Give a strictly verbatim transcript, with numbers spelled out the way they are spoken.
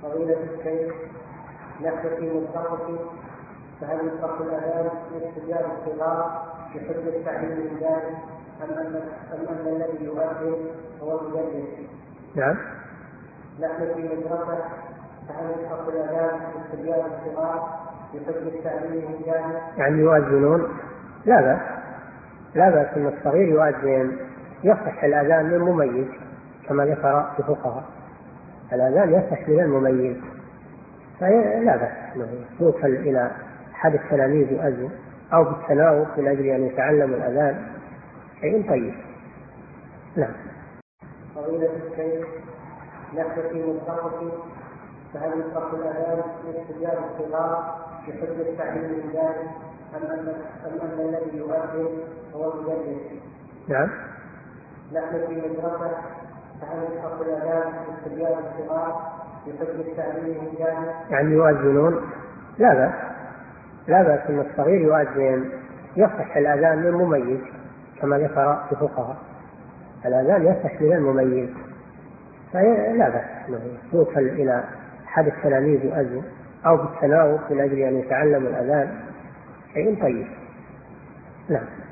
فضيلة الشيخ، نحن في منطقة، فهل يطلق الأذان للصبيان الصغار بحجة تعليم ذلك أم أن أم أن الذي يؤذن هو المدرس؟ نعم. نحن في مدرسة، فهل يطلق الأذان للصبيان الصغار بحجة تعليم ذلك؟ يعني يؤذنون؟ لا بأس، لا بأس أن الصغير يؤذن، يصح الأذان من مميز كما ذكر الفقهاء، الأذان يصح من المميز، فلا بأس يوصل إلى أحد التلاميذ يؤذن أو بالتناوب من أجل أن يتعلم الأذان، شيء طيب. نعم. فضيلة الشيخ، نحن في منطقة، فهل يطلق الأذان للصبيان الصغار بحجة تعليم ذلك أم أن أم أن الذي يؤذن هو المدرس؟ نعم. نحن في مدرسة، فهل يطلق الأذان للصبيان الصغار بحجة تعليم ذلك؟ يعني يؤذنون؟ لا بأس، لا بأس أن الصغير يؤذن، يصح الأذان من مميز كما ذكر الفقهاء، الأذان يصح من المميز، فلا بأس يوصل إلى أحد التلاميذ يؤذن أو بالتناوب من أجل أن يتعلم الأذان، شيء طيب. نعم.